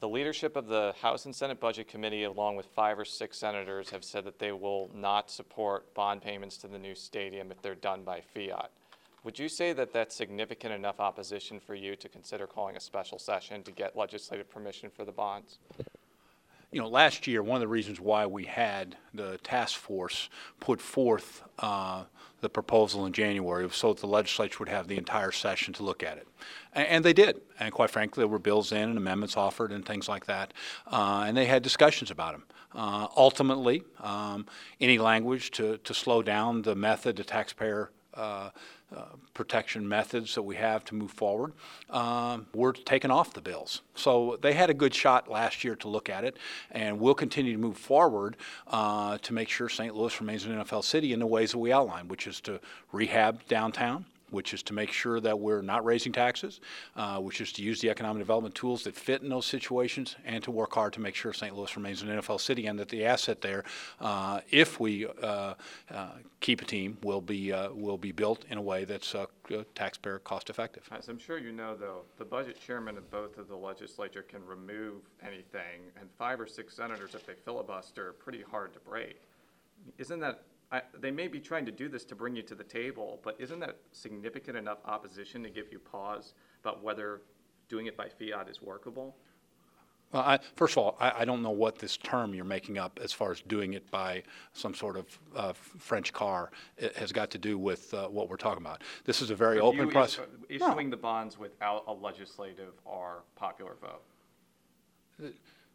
The leadership of the House and Senate Budget Committee, along with 5 or 6 senators, have said that they will not support bond payments to the new stadium if they're done by fiat. Would you say that that's significant enough opposition for you to consider calling a special session to get legislative permission for the bonds? You know, last year, one of the reasons why we had the task force put forth the proposal in January was so that the legislature would have the entire session to look at it. And they did. And quite frankly, there were bills in and amendments offered and things like that. And they had discussions about them. Ultimately, any language to slow down the method, the taxpayer protection methods that we have to move forward, were taken off the bills. So they had a good shot last year to look at it, and we'll continue to move forward to make sure St. Louis remains an NFL city in the ways that we outlined, which is to rehab downtown, which is to make sure that we're not raising taxes, which is to use the economic development tools that fit in those situations, and to work hard to make sure St. Louis remains an NFL city, and that the asset there, if we keep a team, will be built in a way that's taxpayer cost effective. As I'm sure you know, though, the budget chairman of both of the legislature can remove anything, and 5 or 6 senators, if they filibuster, are pretty hard to break. Isn't that they may be trying to do this to bring you to the table, but isn't that significant enough opposition to give you pause about whether doing it by fiat is workable? Well, first of all, I don't know what this term you're making up as far as doing it by some sort of French car has got to do with what we're talking about. This is a very open process. Issuing the bonds without a legislative or popular vote.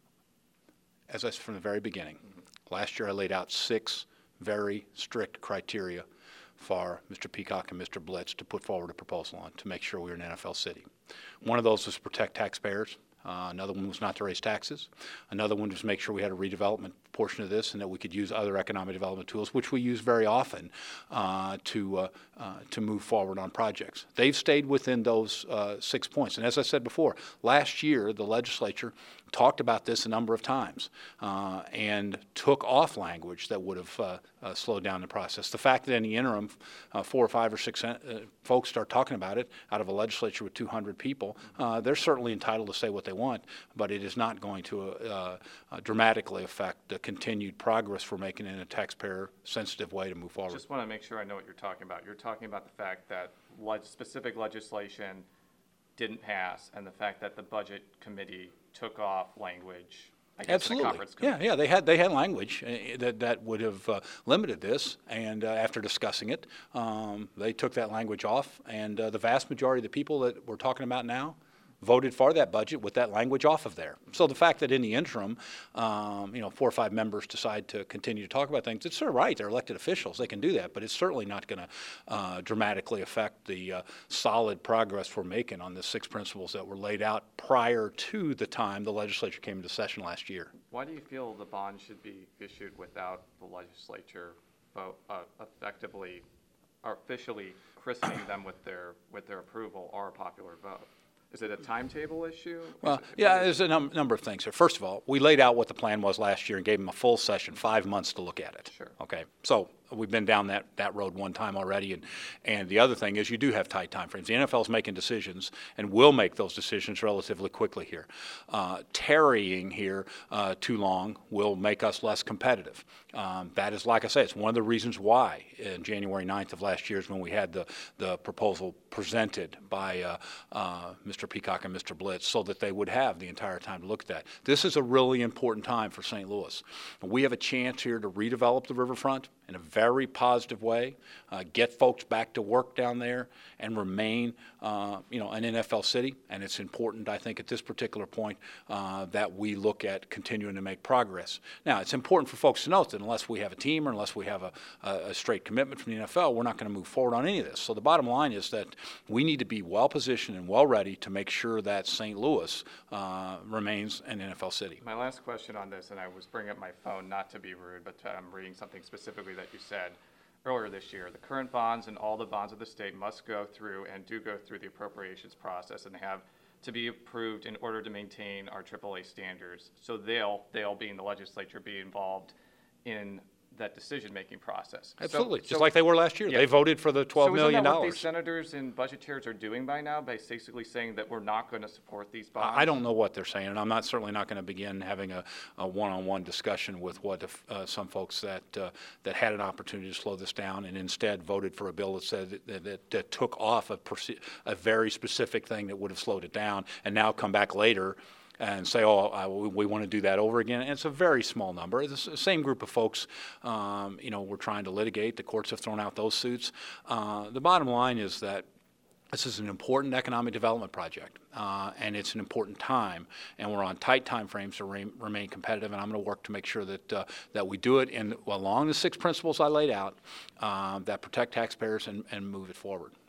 As I said from the very beginning, last year I laid out 6 very strict criteria for Mr. Peacock and Mr. Blitz to put forward a proposal on to make sure we were an NFL city. One of those was to protect taxpayers. Another one was not to raise taxes. Another one was to make sure we had a redevelopment portion of this and that we could use other economic development tools, which we use very often to move forward on projects. They've stayed within those 6 points. And as I said before, last year the legislature talked about this a number of times and took off language that would have slowed down the process. The fact that in the interim 4 or 5 or 6 folks start talking about it out of a legislature with 200 people, they're certainly entitled to say what they want, but it is not going to dramatically affect the continued progress we're making in a taxpayer-sensitive way to move forward. Just want to make sure I know what you're talking about. You're talking about the fact that specific legislation didn't pass, and the fact that the budget committee took off language. Absolutely. Yeah. They had language that would have limited this, and after discussing it, they took that language off, and the vast majority of the people that we're talking about now voted for that budget with that language off of there. So the fact that in the interim, 4 or 5 members decide to continue to talk about things, it's their right. They're elected officials. They can do that, but it's certainly not going to dramatically affect the solid progress we're making on the 6 principles that were laid out prior to the time the legislature came into session last year. Why do you feel the bond should be issued without the legislature effectively or officially christening them with their approval or a popular vote? Is it a timetable issue? Well, there's a number of things here. First of all, we laid out what the plan was last year and gave them a full session, 5 months to look at it. Sure. Okay. So we've been down that road one time already, and the other thing is you do have tight time frames. The NFL's making decisions and will make those decisions relatively quickly here. Tarrying here too long will make us less competitive. That is, like I say, it's one of the reasons why in January 9th of last year is when we had the proposal presented by Mr. Peacock and Mr. Blitz so that they would have the entire time to look at that. This is a really important time for St. Louis. We have a chance here to redevelop the riverfront in a very positive way, get folks back to work down there, and remain, an NFL city. And it's important, I think, at this particular point that we look at continuing to make progress. Now, it's important for folks to note that unless we have a team or unless we have a straight commitment from the NFL, we're not going to move forward on any of this. So the bottom line is that we need to be well-positioned and well-ready to make sure that St. Louis remains an NFL city. My last question on this, and I was bringing up my phone not to be rude, but I'm reading something specifically that you said earlier this year. The current bonds and all the bonds of the state must go through and do go through the appropriations process and have to be approved in order to maintain our AAA standards. So they'll being the legislature, be involved in that decision-making process. Absolutely, So- just like they were last year. Yeah. They voted for the $12 million. So isn't that what these senators and budget chairs are doing by now, by basically saying that we're not going to support these bonds? I don't know what they're saying, and I'm certainly not going to begin having a one-on-one discussion with some folks that had an opportunity to slow this down and instead voted for a bill that said that took off a very specific thing that would have slowed it down, and now come back later and say, we want to do that over again. And it's a very small number. It's the same group of folks, we're trying to litigate. The courts have thrown out those suits. The bottom line is that this is an important economic development project, and it's an important time, and we're on tight time frames to remain competitive, and I'm going to work to make sure that we do it along the 6 principles I laid out that protect taxpayers and move it forward.